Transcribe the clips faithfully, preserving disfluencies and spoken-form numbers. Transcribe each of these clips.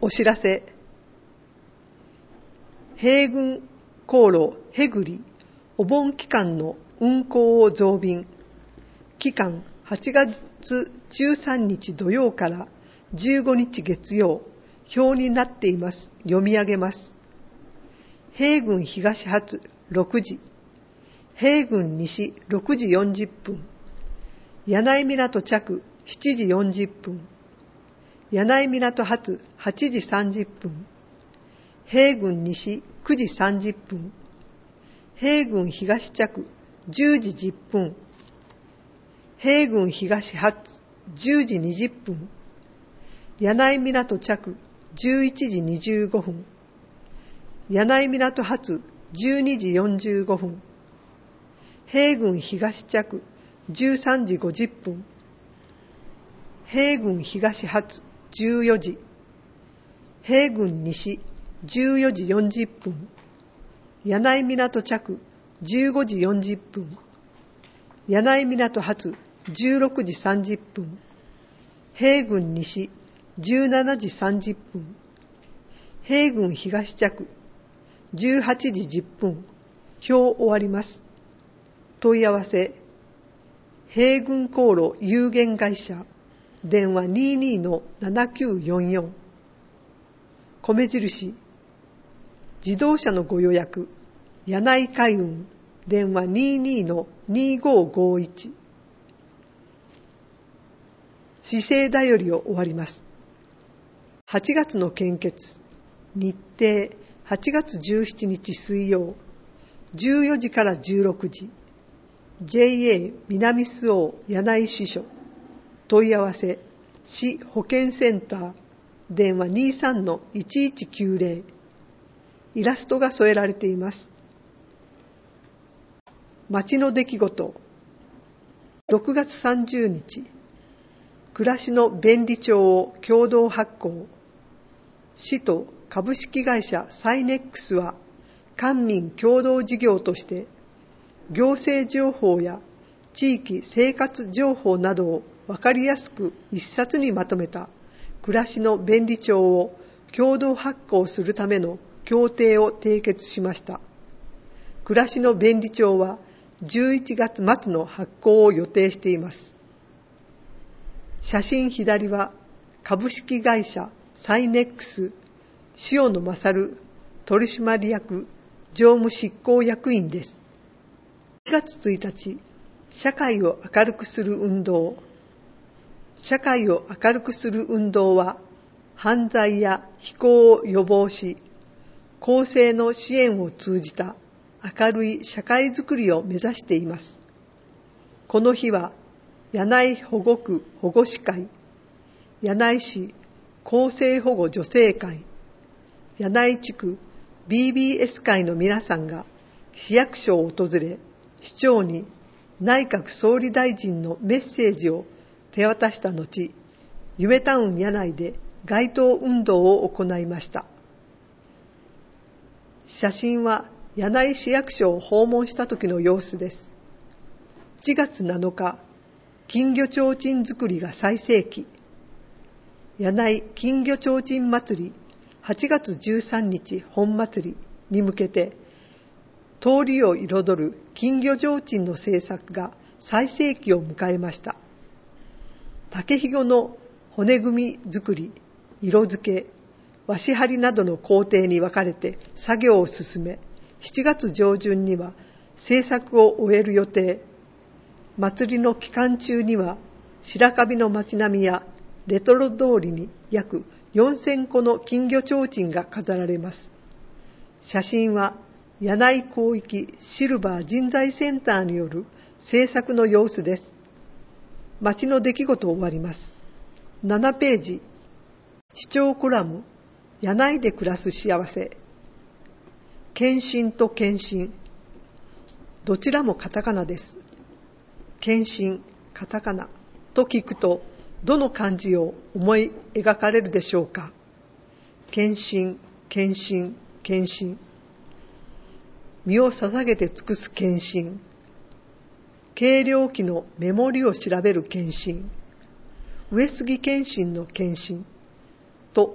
お知らせ。平郡航路へぐりお盆期間の運行を増便。期間はちがつじゅうさんにち土曜からじゅうごにち月曜。表になっています。読み上げます。平郡東発ろくじ、平郡西ろくじよんじゅっぷん、柳井港着しちじよんじゅっぷん、柳井港発はちじさんじゅっぷん、平郡西くじさんじゅっぷん、平郡東着じゅうじじゅっぷん、平郡東発じゅうじにじゅっぷん、柳井港着じゅういちじにじゅうごふん、柳井港発じゅうにじよんじゅうごふん、平郡東着じゅうさんじごじゅっぷん、平郡東発じゅうよじ、平郡西じゅうよじよんじゅっぷん、柳井港着じゅうごじよんじゅっぷん、柳井港発じゅうろくじさんじゅっぷん、平郡西じゅうしちじさんじゅっぷん、平郡東着じゅうはちじじゅっぷん。表終わります。問い合わせ。平郡航路有限会社電話 にじゅうに のななきゅうよんよん。米印。自動車のご予約柳井海運電話 にじゅうに のにごごいち。姿勢だよりを終わります。はちがつの献血。日程はちがつじゅうしちにち水曜じゅうよじからじゅうろくじ ジェイエー 南周防柳井支所。問い合わせ市保健センター電話 にじゅうさんのいちいちきゅうぜろ。イラストが添えられています。町の出来事。ろくがつさんじゅうにち、暮らしの便利帳を共同発行。市と株式会社サイネックスは官民共同事業として行政情報や地域生活情報などを分かりやすく一冊にまとめた暮らしの便利帳を共同発行するための協定を締結しました。暮らしの便利帳はじゅういちがつまつの発行を予定しています。写真左は株式会社サイネックス塩野勝取締役常務執行役員です。しがつついたち、社会を明るくする運動。社会を明るくする運動は、犯罪や非行を予防し、公正の支援を通じた明るい社会づくりを目指しています。この日は、柳井保護区保護司会、柳井市公正保護女性会、柳井地区 ビービーエス 会の皆さんが市役所を訪れ、市長に内閣総理大臣のメッセージを手渡した後、夢タウン柳井で街頭運動を行いました。写真は柳井市役所を訪問した時の様子です。しちがつなのか、金魚ちょうちん作りが最盛期。柳井金魚ちょうちん祭りはちがつじゅうさんにち本祭りに向けて、通りを彩る金魚ちょうちんの制作が最盛期を迎えました。竹ひごの骨組み作り、色付け、和紙張りなどの工程に分かれて作業を進め、しちがつじょうじゅんには制作を終える予定。祭りの期間中には白壁の街並みやレトロ通りに約よんせんこの金魚ちょうちんが飾られます。写真は柳井広域シルバー人材センターによる制作の様子です。街の出来事を終わります。ななページ、市長コラム、柳井で暮らす幸せ。献身と献身。どちらもカタカナです。献身、カタカナと聞くと、どの漢字を思い描かれるでしょうか。献身、献身、献身。身を捧げて尽くす献身。計量器のメモリを調べる献身。上杉謙信の献身と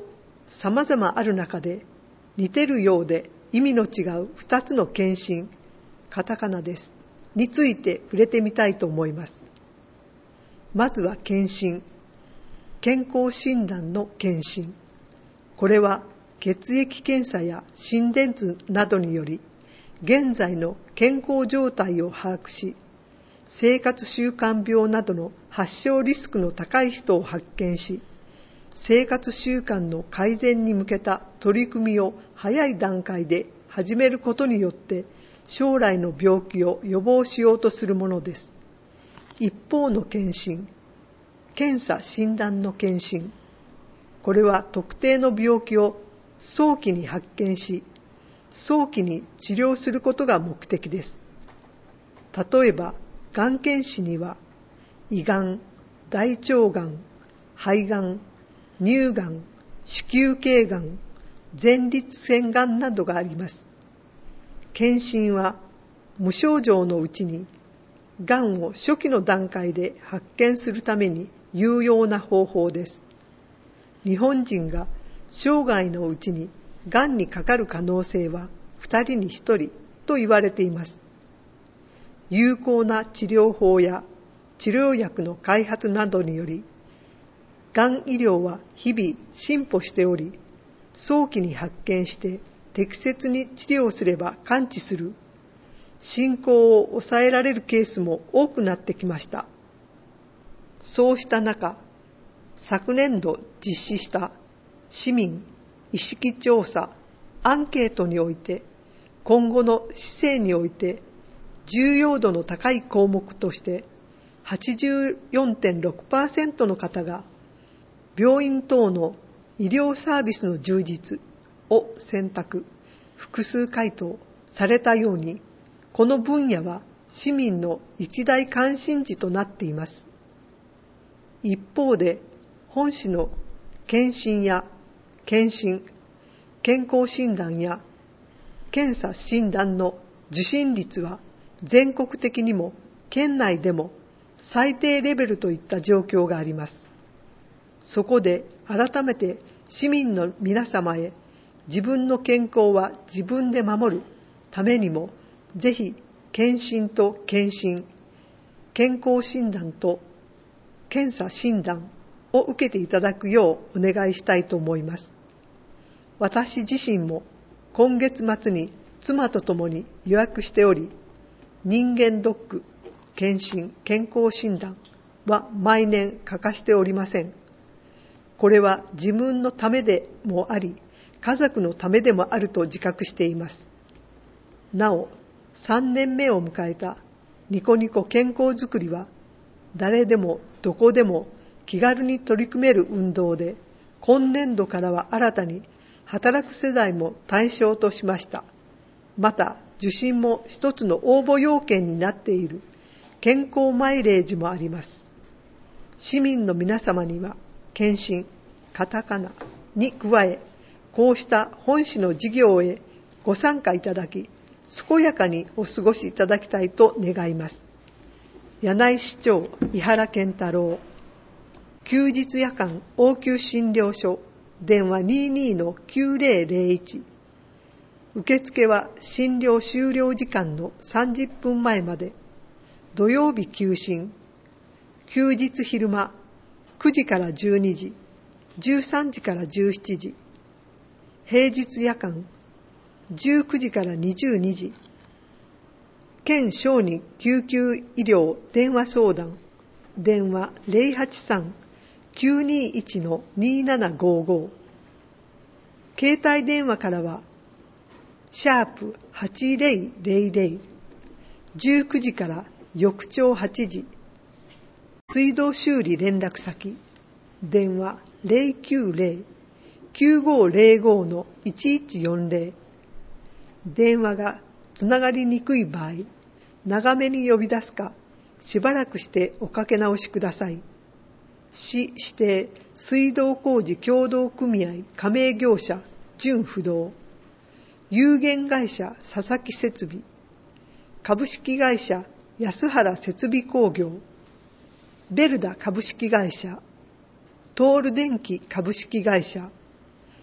様々ある中で似てるようで意味の違う二つの検診、カタカナです、について触れてみたいと思います。まずは検診、健康診断の検診。これは血液検査や心電図などにより現在の健康状態を把握し、生活習慣病などの発症リスクの高い人を発見し、生活習慣の改善に向けた取り組みを早い段階で始めることによって将来の病気を予防しようとするものです。一方の検診、検査診断の検診。これは特定の病気を早期に発見し、早期に治療することが目的です。例えば、がん検診には、胃がん、大腸がん、肺がん、乳がん、子宮頸がん、前立腺がんなどがあります。検診は無症状のうちに、がんを初期の段階で発見するために有用な方法です。日本人が生涯のうちにがんにかかる可能性はふたりにひとりと言われています。有効な治療法や治療薬の開発などにより、がん医療は日々進歩しており、早期に発見して適切に治療すれば完治する、進行を抑えられるケースも多くなってきました。そうした中、昨年度実施した市民意識調査、アンケートにおいて、今後の市政において重要度の高い項目として はちじゅうよんてんろくパーセント の方が病院等の医療サービスの充実を選択、複数回答されたように、この分野は市民の一大関心事となっています。一方で、本市の検診や検診、健康診断や検査診断の受診率は全国的にも県内でも最低レベルといった状況があります。そこで改めて市民の皆様へ、自分の健康は自分で守るためにも、ぜひ検診と検診、健康診断と検査診断を受けていただくようお願いしたいと思います。私自身も今月末に妻と共に予約しており、人間ドック、検診、健康診断は毎年欠かしておりません。これは自分のためでもあり、家族のためでもあると自覚しています。なお、さんねんめを迎えたニコニコ健康づくりは、誰でもどこでも気軽に取り組める運動で、今年度からは新たに働く世代も対象としました。また、受診も一つの応募要件になっている健康マイレージもあります。市民の皆様には、検診、カタカナに加え、こうした本市の事業へご参加いただき、健やかにお過ごしいただきたいと願います。柳井市長井原健太郎。休日夜間応急診療所、電話 にじゅうに の きゅうぜろぜろいち。受付は診療終了時間のさんじゅっぷんまえまで。土曜日休診。休日昼間くじからじゅうにじ、じゅうさんじからじゅうしちじ。平日夜間じゅうくじからにじゅうにじ。県小児救急医療電話相談、電話 ゼロはちさん きゅうにいち の にーななごーごー。携帯電話からは、シャープはちぜろぜろぜろ、じゅうくじから翌朝はちじ。水道修理連絡先、電話 ゼロきゅうゼロ きゅうごゼロご のいちいちよんぜろ。電話がつながりにくい場合、長めに呼び出すか、しばらくしておかけ直しください。市指定水道工事協同組合加盟業者準不動、有限会社佐々木設備、株式会社安原設備工業、ベルダ株式会社、トール電機株式会社、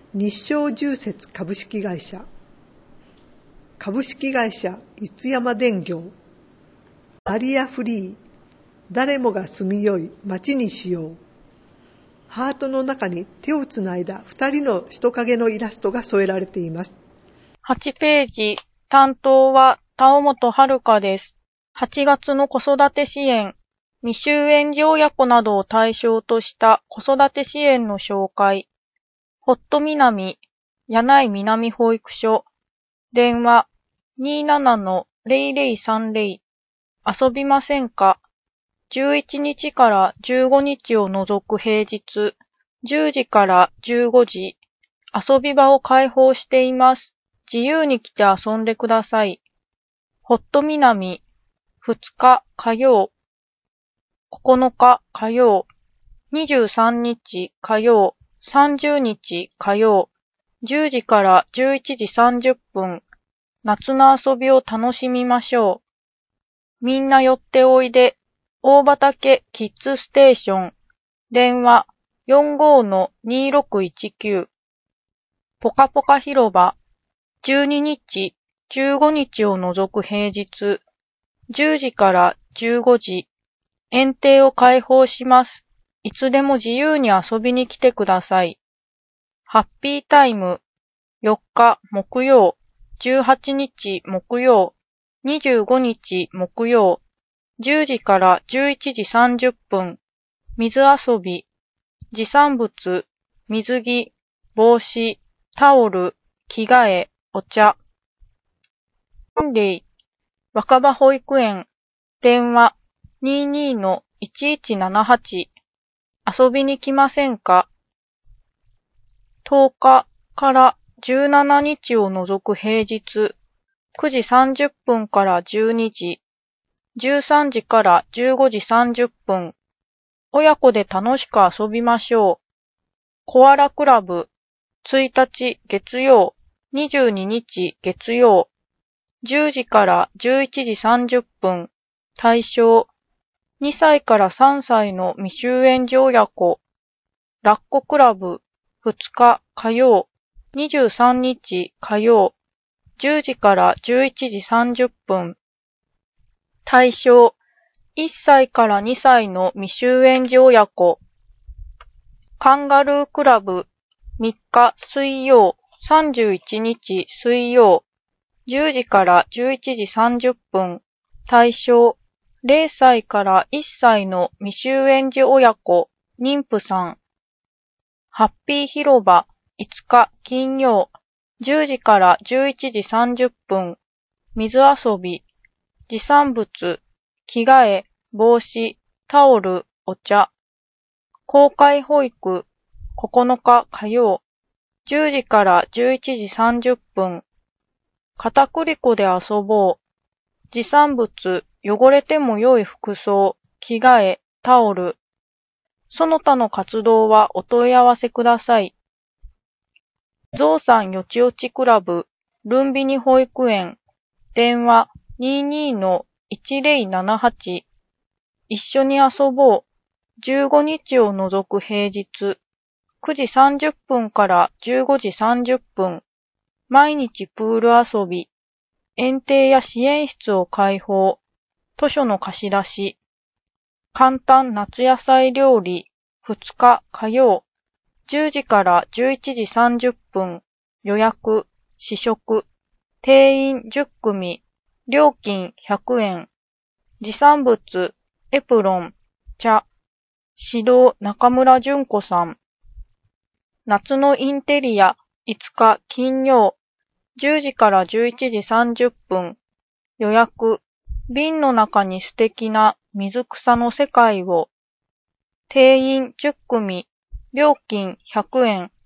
日照住設株式会社、株式会社逸山電業、バリアフリー、誰もが住みよい街にしよう。ハートの中に手をつないだ二人の人影のイラストが添えられています。 はちページ、担当は田尾本遥です。はちがつの子育て支援、未就園児親子などを対象とした子育て支援の紹介。ホット南、柳井南保育所、電話 にーななのゼロゼロさんゼロ、遊びませんか？じゅういちにちからじゅうごにちを除く平日、じゅうじからじゅうごじ、遊び場を開放しています。自由に来て遊んでください。ホット南、ふつか火曜、ここのか火曜、にじゅうさんにち火曜、さんじゅうにち火曜、じゅうじからじゅういちじさんじゅっぷん、夏の遊びを楽しみましょう。みんな寄っておいで、大畑キッズステーション、電話 よんごーのにーろくいちきゅう、ぽかぽか広場、じゅうににち、じゅうごにちを除く平日、じゅうじからじゅうごじ、園庭を開放します。いつでも自由に遊びに来てください。ハッピータイム、よっか木曜、じゅうはちにち木曜、にじゅうごにち木曜、じゅうじからじゅういちじさんじゅっぷん、水遊び、持参物、水着、帽子、タオル、着替え、お茶。サンデー、若葉保育園、電話 にーにーのいちいちななはち、遊びに来ませんか？とおかからじゅうしちにちを除く平日、くじさんじゅっぷんからじゅうにじ、じゅうさんじからじゅうごじさんじゅっぷん、親子で楽しく遊びましょう。コアラクラブ、ついたち月曜、にじゅうににち月曜、じゅうじからじゅういちじさんじゅっぷん、対象、にさいからさんさいの未就園児親子、ラッコクラブ、ふつか火曜、にじゅうさんにち火曜、じゅうじからじゅういちじさんじゅっぷん、対象、いっさいからにさいの未就園児親子、カンガルークラブ、みっか水曜、さんじゅういちにち水曜、じゅうじからじゅういちじさんじゅっぷん、対象、れいさいからいっさいの未就園児親子、妊婦さん。ハッピー広場、いつか金曜、じゅうじからじゅういちじさんじゅっぷん、水遊び、持参物、着替え、帽子、タオル、お茶。公開保育、ここのか火曜、じゅうじからじゅういちじさんじゅっぷん。片栗粉で遊ぼう。持参物、汚れても良い服装、着替え、タオル。その他の活動はお問い合わせください。ゾウさんよちよちクラブ、ルンビニ保育園、電話 にーにーのいちゼロななはち。一緒に遊ぼう。じゅうごにちを除く平日、くじさんじゅっぷんからじゅうごじさんじゅっぷん。毎日プール遊び。園庭や支援室を開放。図書の貸し出し。簡単夏野菜料理。ふつか火曜。じゅうじからじゅういちじさんじゅっぷん。予約。試食。定員じゅっくみ。料金ひゃくえん。持参物。エプロン。茶。指導中村純子さん。夏のインテリア。いつか金曜。じゅうじからじゅういちじさんじゅっぷん。予約。瓶の中に素敵な水草の世界を。定員じゅっくみ。料金ひゃくえん。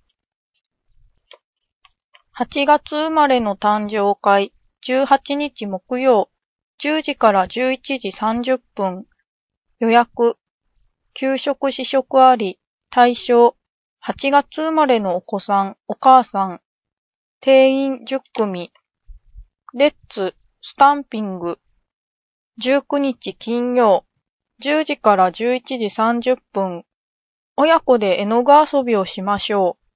はちがつ生まれの誕生会。じゅうはちにち木曜。じゅうじからじゅういちじさんじゅっぷん。予約。給食試食あり。対象。はちがつ生まれのお子さん、お母さん。定員じゅっくみ。レッツ、スタンピング。じゅうくにち金曜。じゅうじからじゅういちじさんじゅっぷん。親子で絵の具遊びをしましょう。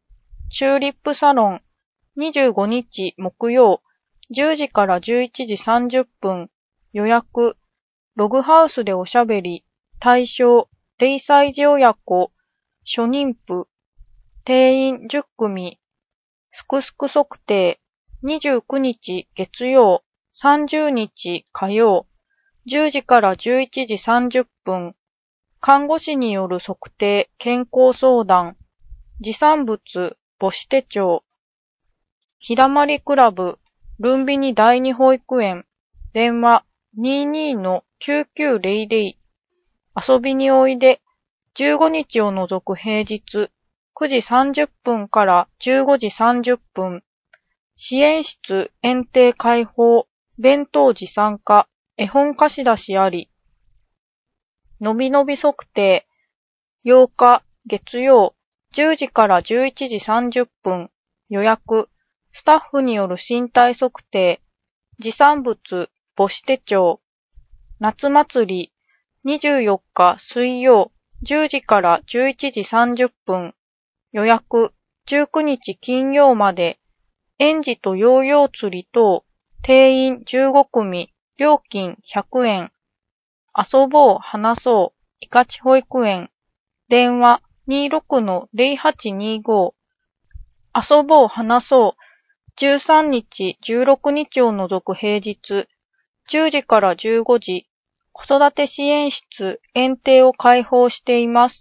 チューリップサロン、にじゅうごにち木曜、じゅうじからじゅういちじさんじゅっぷん、予約、ログハウスでおしゃべり、対象、れいさい児親子、初妊婦、定員じゅっくみ、すくすく測定、にじゅうくにち月曜、さんじゅうにち火曜、じゅうじからじゅういちじさんじゅっぷん、看護師による測定、健康相談、持産物、母子手帳、ひだまりクラブ、ルンビニ第二保育園、電話 にじゅうに のきゅうきゅうゼロゼロ、遊びにおいで、じゅうごにちを除く平日、くじさんじゅっぷんからじゅうごじさんじゅっぷん、支援室園庭開放、弁当持参加、絵本貸し出しあり。のびのび測定、ようか月曜、じゅうじからじゅういちじさんじゅっぷん、予約、スタッフによる身体測定、持産物、母子手帳、夏祭り、にじゅうよっか水曜、じゅうじからじゅういちじさんじゅっぷん、予約、じゅうくにち金曜まで、園児とヨーヨー釣り等、定員じゅうごくみ、料金ひゃくえん。遊ぼう、話そう、いかち保育園。電話 にじゅうろくのゼロはちにご。遊ぼう、話そう。じゅうさんにち、じゅうろくにちを除く平日、じゅうじからじゅうごじ、子育て支援室、園庭を開放しています。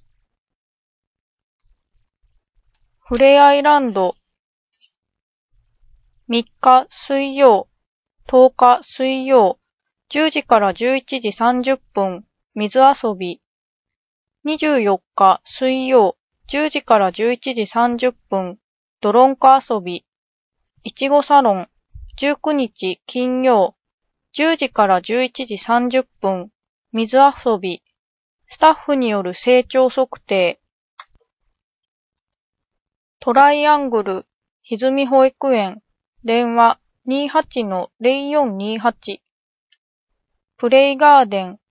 ふれあいランド、みっか水曜、とおか水曜、じゅうじからじゅういちじさんじゅっぷん、水遊び。にじゅうよっか水曜、じゅうじからじゅういちじさんじゅっぷん、ドロンコ遊び。いちごサロン、じゅうくにち金曜、じゅうじからじゅういちじさんじゅっぷん、水遊び。スタッフによる成長測定。トライアングル、ひずみ保育園。電話 にじゅうはちのゼロよんにはち。プレイガーデン。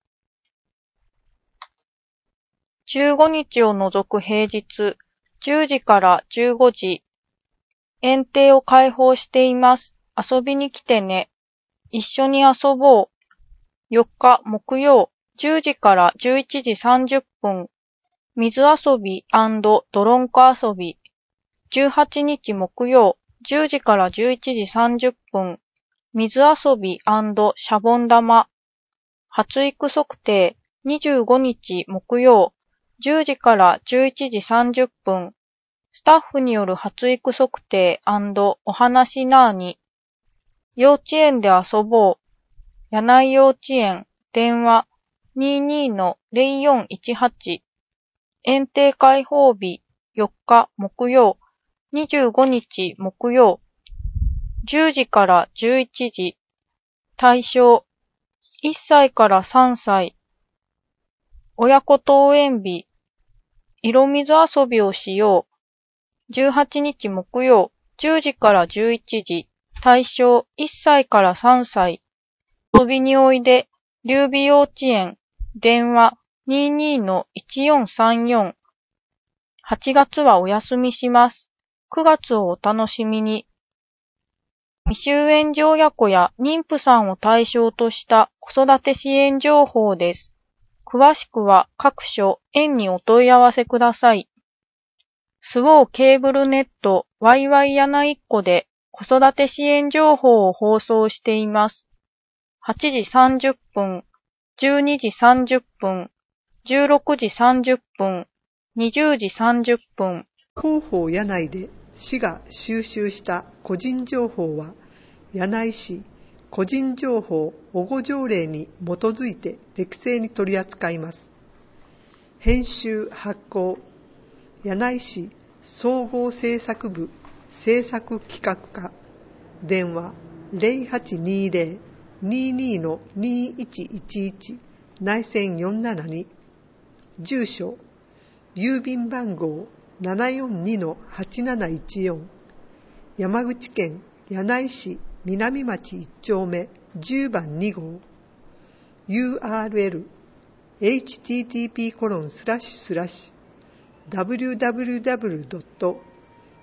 じゅうごにちを除く平日、じゅうじからじゅうごじ。園庭を開放しています。遊びに来てね。一緒に遊ぼう。よっか木曜、じゅうじからじゅういちじさんじゅっぷん。水遊び&ドロンコ遊び。じゅうはちにち木曜、じゅうじからじゅういちじさんじゅっぷん。水遊び&シャボン玉。発育測定、にじゅうごにち木曜、じゅうじからじゅういちじさんじゅっぷん。スタッフによる発育測定&お話なーに。幼稚園で遊ぼう。柳井幼稚園、電話 にじゅうにのゼロよんいちはち。園庭開放日、よっか木曜、にじゅうごにち木曜、じゅうじからじゅういちじ。対象、いっさいからさんさい。親子登園日、色水遊びをしよう。じゅうはちにち木曜、じゅうじからじゅういちじ。対象、いっさいからさんさい。遊びにおいで、劉備幼稚園。電話 にじゅうにのいちよんさんよん。はちがつはお休みします。くがつをお楽しみに。未就園児親子や妊婦さんを対象とした子育て支援情報です。詳しくは各所、園にお問い合わせください。スウォーケーブルネット ワイワイ やないっこで子育て支援情報を放送しています。はちじさんじゅっぷん、じゅうにじさんじゅっぷん、じゅうろくじさんじゅっぷん、にじゅうじさんじゅっぷん。 広報柳井で市が収集した個人情報は、柳井市個人情報保護条例に基づいて適正に取り扱います。編集発行、柳井市総合政策部政策企画課。電話 ゼロはちにゼロ にじゅうにのにいちいちいち 内線よんななに。住所、郵便番号 ななよんにのはちなないちよん。山口県柳井市南町いち丁目じゅうばんにごう。ユーアールエル エイチティーティーピーコロンスラッシュスラッシュダブリューダブリューダブリュードット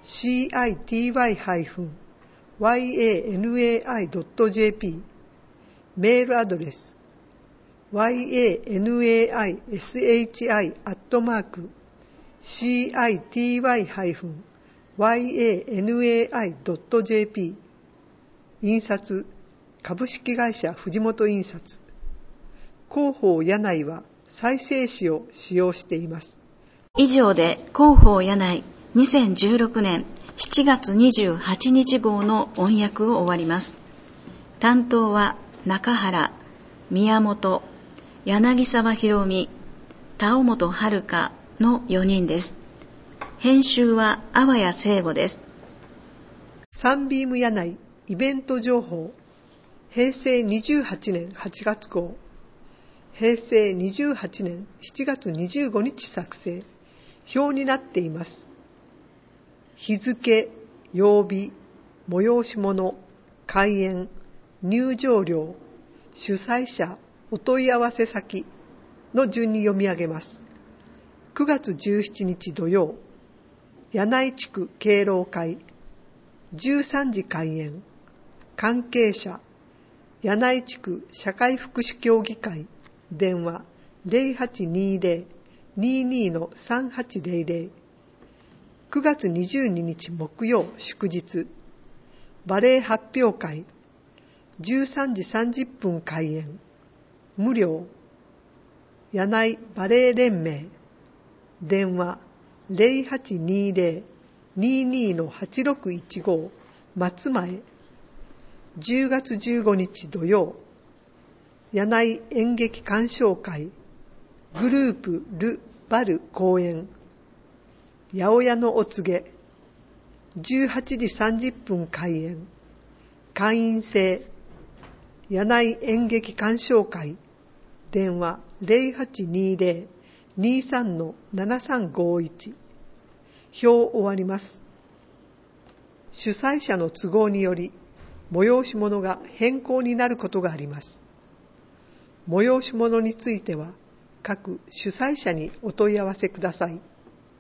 シーアイティーワイ ワイエーエヌエーアイ ドット ジェーピー メールアドレス ワイエーエヌエーアイエスエイチアイ アットマーク シーアイティーワイ ワイエーエヌエーアイ ドット ジェーピー 印刷株式会社藤本印刷。広報柳井は再生紙を使用しています。 以上で広報柳井にせんじゅうろくねんしちがつにじゅうはちにち号の音訳を終わります。担当は中原、宮本、柳沢博美、田尾本遥のよにんです。編集は阿波谷聖吾です。 サンビーム柳井イベント情報。へいせいにじゅうはちねんはちがつ号。へいせいにじゅうはちねんしちがつにじゅうごにち作成。表になっています。日付、曜日、催し物、開演、入場料、主催者、お問い合わせ先の順に読み上げます。くがつじゅうしちにち土曜、柳井地区敬老会、じゅうさんじ開演、関係者、柳井地区社会福祉協議会、電話 ゼロはちにゼロ ににのさんはちゼロゼロ。くがつにじゅうににち木曜祝日、バレエ発表会、じゅうさんじさんじゅっぷん開演、無料、柳井バレエ連盟、電話ゼロはちにゼロ ににのはちろくいちご、松前。じゅうがつじゅうごにち土曜、柳井演劇鑑賞会、グループル・バル公演、八百屋のお告げ、じゅうはちじさんじゅっぷん開演、会員制、柳井演劇鑑賞会、電話ゼロはちにゼロ にさんのななさんごいち。表終わります。主催者の都合により、催し物が変更になることがあります。催し物については、各主催者にお問い合わせください。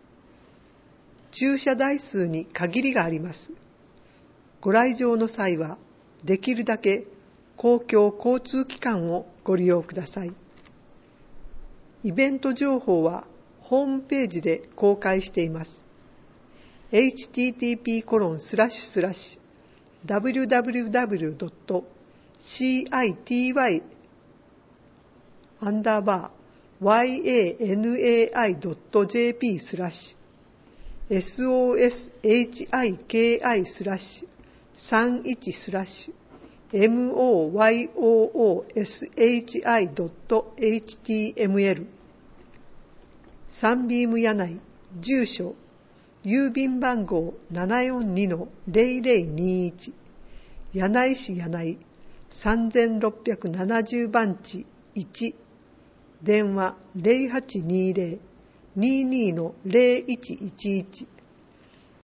駐車台数に限りがあります。ご来場の際は、できるだけ公共交通機関をご利用ください。イベント情報はホームページで公開しています。エイチティーティーピーコロンスラッシュスラッシュダブリュダブリュダブリュドットシーアイティーワイアンダーバーワイエーエヌエーアイドットジェーピースラッシュエスオーエスエイチアイケーアイスラッシュさんじゅういちスラッシュエムオーワイオーオーエスエイチアイドットエイチティーエムエル サンビーム柳井住所郵便番号 ななよんにのゼロゼロにいち 柳井市柳井さんぜんろっぴゃくななじゅうばんちいち電話ゼロはちにゼロ ににのゼロいちいちいち